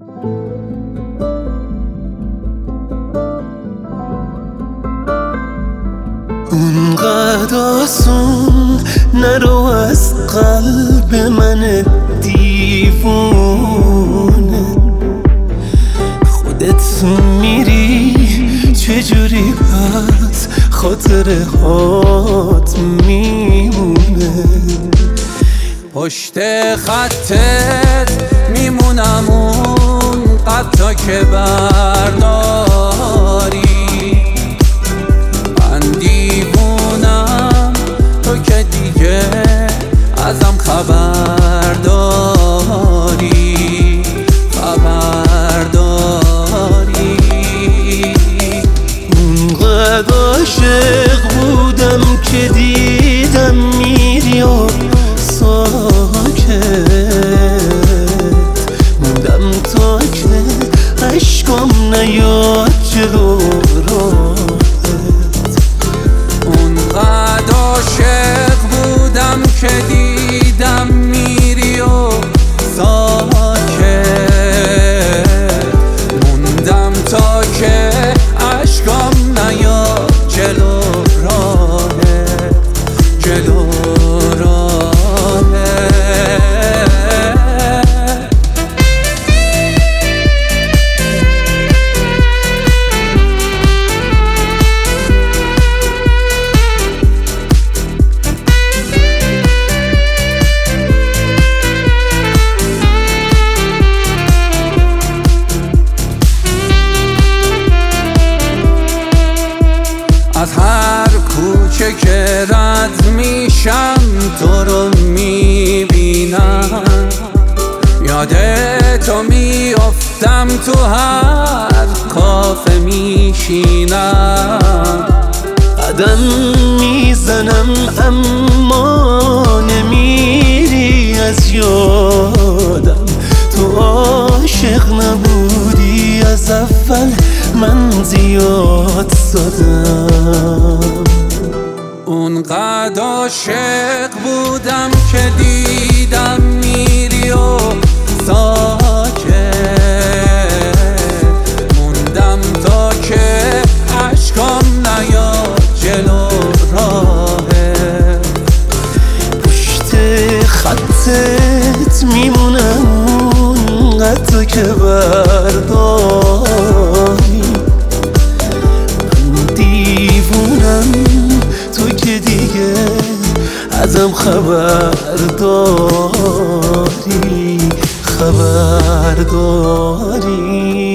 اونقدر آسون نرو از قلب من دیوونه، خودت میری چجوری پس خاطره هات میمونه. پشت خطت میمونم اونقدر تا که برداری، من دیوونم تو که دیگه ازم خبرداری. اونقدر عاشق بودم که دیدم میری و ساکت موندم تا که عشقم نیاد جلو راهت. اونقدر عاشق بودم که دیدم میری و ساکت موندم تا که عشقم نیاد جلو راهت، جلو از هر کوچه که رد میشم تو رو میبینم، یادتو میافتم تو هر کافه میشینم. قدم میزنم اما نمیری از یادم، تو عاشق نبودی از اول من زیاد زدم. اونقدر عاشق بودم که دیدم میری و ساکت موندم تا که عشقم نیاد جلو راهت. پشت خطت میمونم اونقدر که برداری، من دیوونم تو که دیگه ازم خبرداری.